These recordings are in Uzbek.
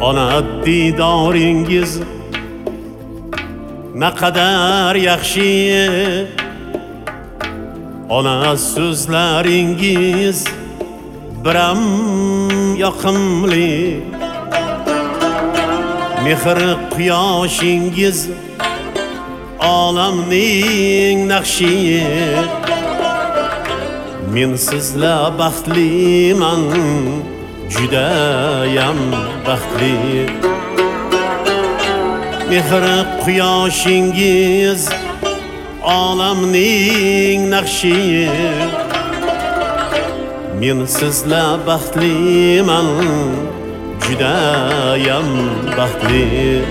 ona didoringiz naqadar yaxshi, ona so'zlaringiz biram yoqimli, mehr quyoshingiz olamning naqshi. Men sizlar baxtliman, judayam baxtli. Mehr quyoshingiz olamning naqshi. Men sizlar baxtliman, judayam baxtli.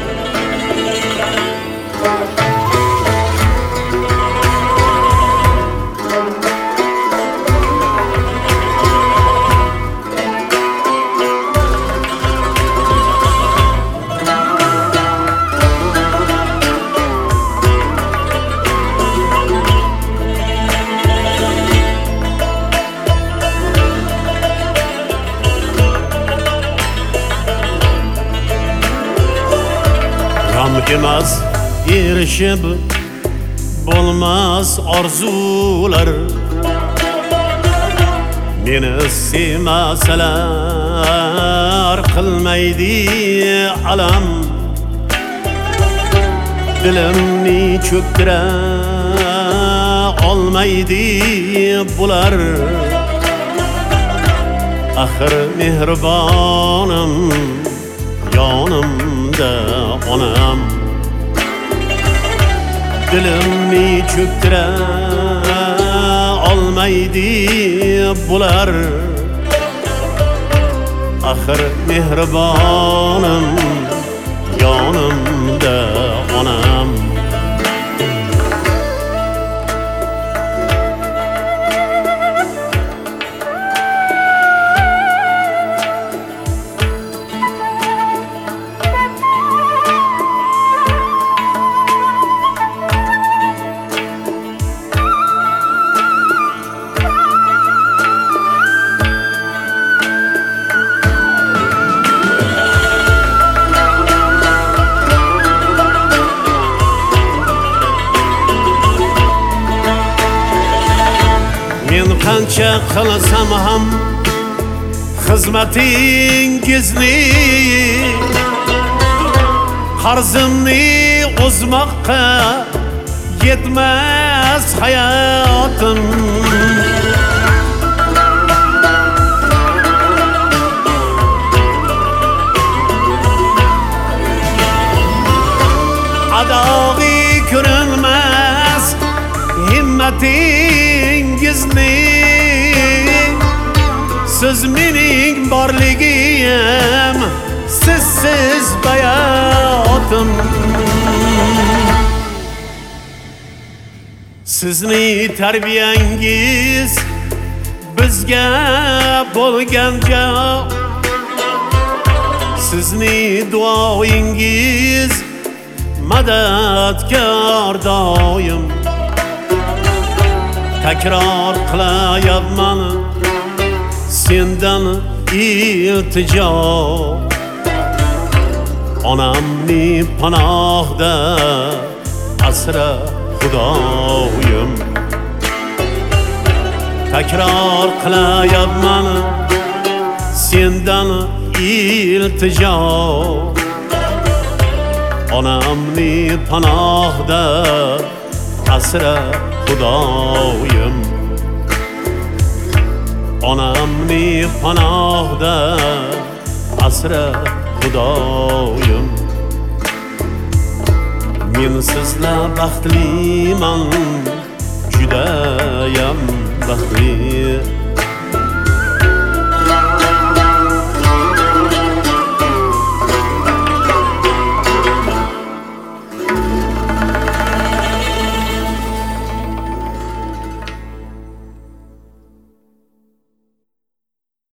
Emas erishib bo'lmas orzular, meni sevmasalar qilmaydi alam. Dilimni cho'ktira olmaydi bular, axir mehribonim yonimda onam. Dilimni cho'ktira olmaydi bular, axir mehribonim yonimda onam. Men qancha qilsam ham xizmatingizni, qarzimni uzmoqqa yetmas hayotim. Adog'i ko'rinmas himmatingizni, siz mening borligim, sizsiz bayotim. Sizni tarbiyangiz bizga bo'lgan jo, sizni duoingiz madadkor doim. Takror qilayapman sendan iltijo, onamni panohda asra xudoyim. Takror qilayapman sendan iltijo, onamni panohda asra xudoyim. Onamni panohda asra xudoyim. Men sizlar baxtliman, judayam baxtli.